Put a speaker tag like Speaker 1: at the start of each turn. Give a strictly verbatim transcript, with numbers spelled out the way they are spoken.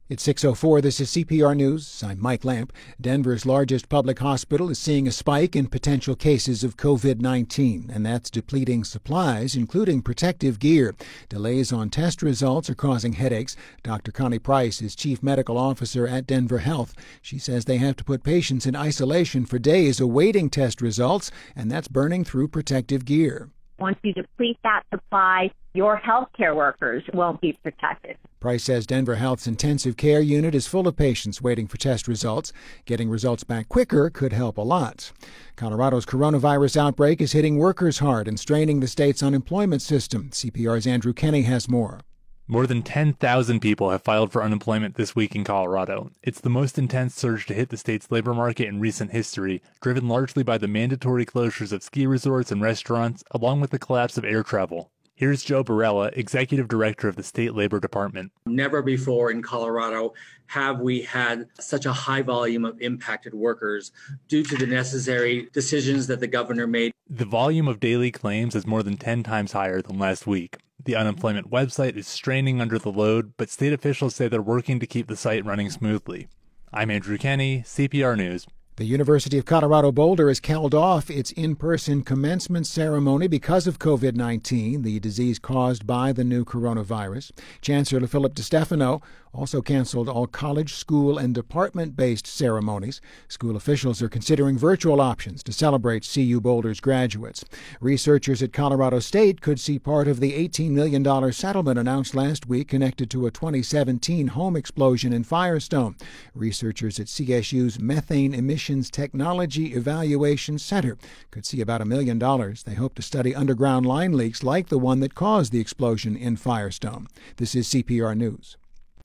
Speaker 1: It's six oh four. This is C P R News. I'm Mike Lamp. Denver's largest public hospital is seeing a spike in potential cases of covid nineteen, and that's depleting supplies, including protective gear. Delays on test results are causing headaches. Doctor Connie Price is chief medical officer at Denver Health. She says they have to put patients in isolation for days awaiting test results, and that's burning through protective gear.
Speaker 2: Once you deplete that supply, your healthcare workers won't be protected.
Speaker 1: Price says Denver Health's intensive care unit is full of patients waiting for test results. Getting results back quicker could help a lot. Colorado's coronavirus outbreak is hitting workers hard and straining the state's unemployment system. C P R's Andrew Kenny has more.
Speaker 3: More than ten thousand people have filed for unemployment this week in Colorado. It's the most intense surge to hit the state's labor market in recent history, driven largely by the mandatory closures of ski resorts and restaurants, along with the collapse of air travel. Here's Joe Barella, Executive Director of the State Labor Department.
Speaker 4: Never before in Colorado have we had such a high volume of impacted workers due to the necessary decisions that the governor made.
Speaker 3: The volume of daily claims is more than ten times higher than last week. The unemployment website is straining under the load, but state officials say they're working to keep the site running smoothly. I'm Andrew Kenny, C P R News.
Speaker 1: The University of Colorado Boulder has called off its in-person commencement ceremony because of covid nineteen, the disease caused by the new coronavirus. Chancellor Philip DeStefano also canceled all college, school, and department-based ceremonies. School officials are considering virtual options to celebrate C U Boulder's graduates. Researchers at Colorado State could see part of the eighteen million dollars settlement announced last week connected to a twenty seventeen home explosion in Firestone. Researchers at C S U's Methane Emissions Technology Evaluation Center could see about a million dollars. They hope to study underground line leaks like the one that caused the explosion in Firestone. This is C P R News.